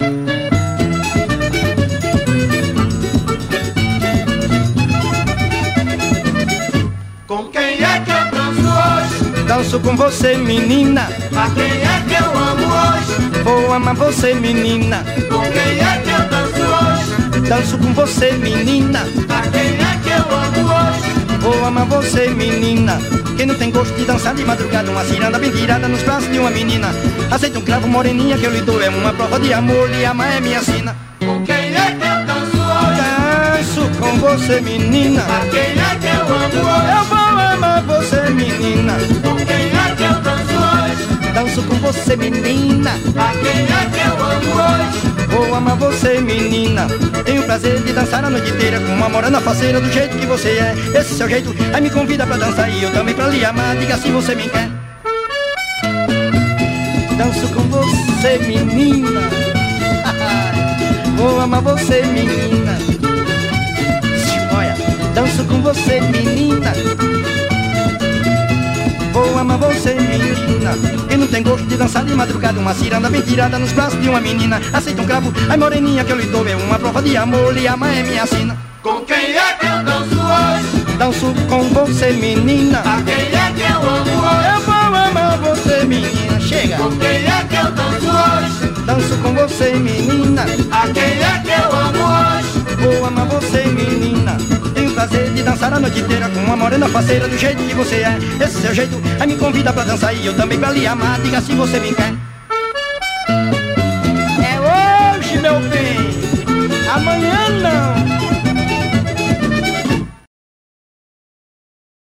Com quem é que eu danço hoje? Danço com você, menina. A quem é que eu amo hoje? Vou amar você, menina. Com quem é que eu danço hoje? Danço com você, menina. A quem é que eu amo hoje? Vou amar você, menina. Quem não tem gosto de dançar de madrugada, uma ciranda bem tirada nos braços de uma menina. Aceita um cravo, moreninha, que eu lhe dou. É uma prova de amor, lhe amar é minha sina. Com quem é que eu danço hoje? Danço com você, menina. A quem é que eu amo hoje? Eu vou amar você, menina. Com quem é que eu danço hoje? Danço com você, menina. A quem é que eu amo hoje? Vou amar você, menina. Tenho o prazer de dançar a noite inteira com uma morena faceira do jeito que você é. Esse seu jeito, aí me convida pra dançar e eu também pra lhe amar. Diga se você me quer. Danço com você, menina. Vou amar você, menina. Olha, danço com você, menina. Vou amar você, menina. Quem não tem gosto de dançar de madrugada, uma ciranda bem tirada nos braços de uma menina. Aceita um cravo, ai moreninha, que eu lhe dou. É uma prova de amor, lhe amar é minha sina. Com quem é que eu danço hoje? Danço com você, menina. A quem é que eu amo hoje? Eu vou amar você, menina. Chega. Com quem é que eu danço hoje? Danço com você, menina. A quem é que eu amo hoje? Vou amar você, menina. Tenho o prazer de dançar a noite inteira com uma morena faceira do jeito que você é. Esse seu jeito, aí me convida pra dançar e eu também pra lhe amar. Diga se você me quer. É hoje, meu bem. Amanhã